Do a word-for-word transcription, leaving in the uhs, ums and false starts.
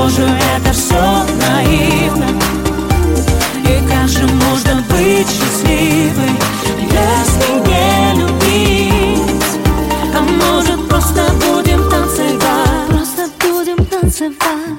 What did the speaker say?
же это все наивно? И как же можно быть счастливой,